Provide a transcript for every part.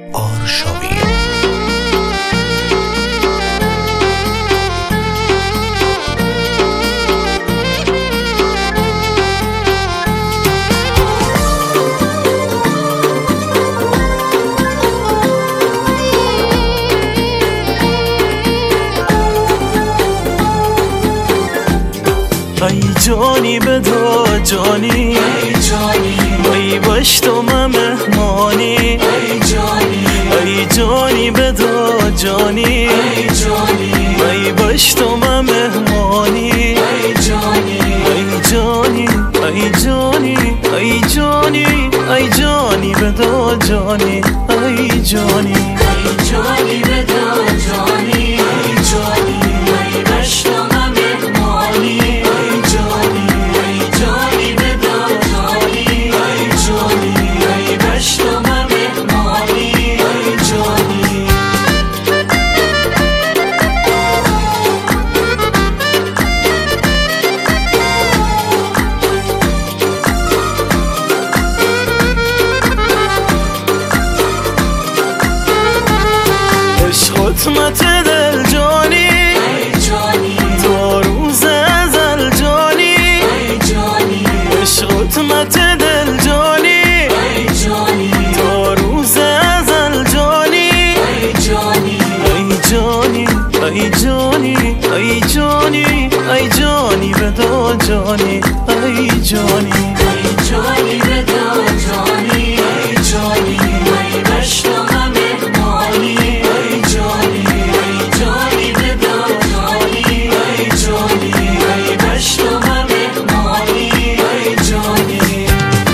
آرشاوی. ای جانی بدا جانی، ای باش تو مهمانی، ای جانی بدا جانی، ای باش تو مهمانی، ای جانی ای جانی ای جانی ای جانی بدا جانی، ای جانی ای جانی بدا جانی، ای جانی ای باش تو مهمانی، ای جانی ای جانی بدا جانی، ای جانی ای باش تو مهمانی، ای جانی. خدمت دل جانی، تو روز ازل جانی، عشق خدمت دل جانی، تو روز ازل جانی، ای جانی ای جانی ای جانی ای جانی بدا جانی، ای جانی ای جانی بدا جانی، ای جانی ای باش تو مهمانی، ای جانی ای جانی بدا جانی، ای جانی ای باش تو مهمانی، ای جانی.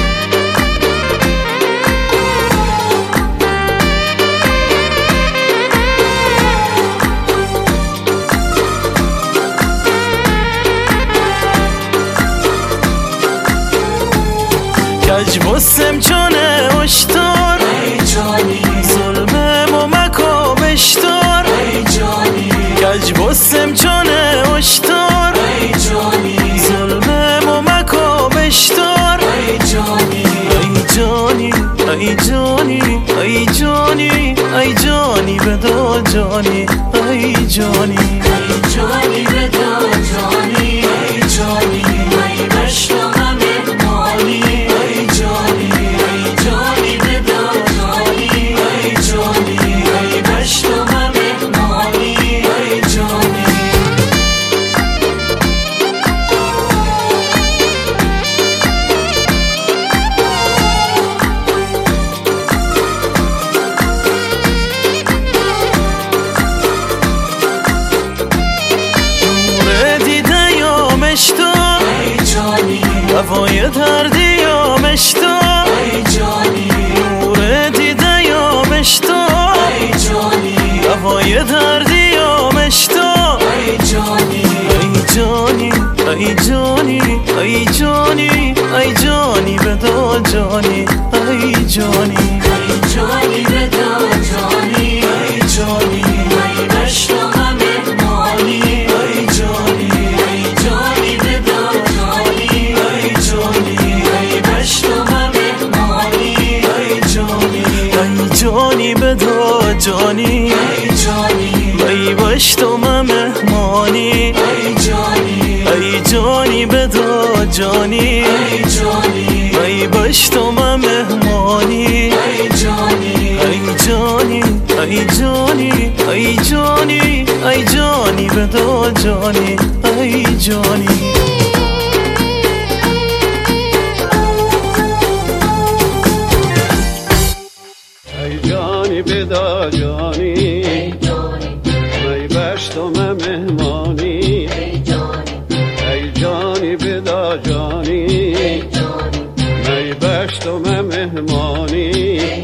کج بسم چونه اشتار، ای جانی ظلمم و مکا بشتار، ای جانی کج بسم چونه اشتار، ای جانی ظلمم و مکا بشتار، ای جانی ای جانی ای جانی ای جانی ای جانی بدا جانی، ای جانی ای جانی بدا جانی، ای جانی ای باش تو مهمانی، ای جانی ای جانی بدا جانی، ای جانی ای باش تو مهمانی، ای جانی. هوای دردی آمش تو، ای جانی نور دیده یامش تو، ای جانی هوای دردی آمش تو، ای جانی ای جانی ای جانی ای جانی ای جانی بدا جانی، ای جانی ای جانی بدا جانی، ای جانی ای باش تو مهمانی، ای جانی ای جانی بدا جانی، ای جانی ای باش تو مهمانی، ای جانی ای جانی بدا جانی، ای جانی ای باش تو مهمانی، ای جانی ای جانی بدا جانی، ای جانی ای باش تو مهمانی، ای جانی ای جانی ای جانی ای جانی ای جانی بدا جانی، ای جانی. ای جانی بدا جانی، ای جانی ای باش تو مهمانی، ای جانی ای جانی بدا جانی، ای جانی ای باش تو مهمانی، ای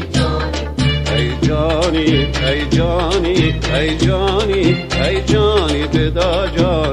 جانی ای جانی ای جانی ای جانی ای جانی بدا جانی.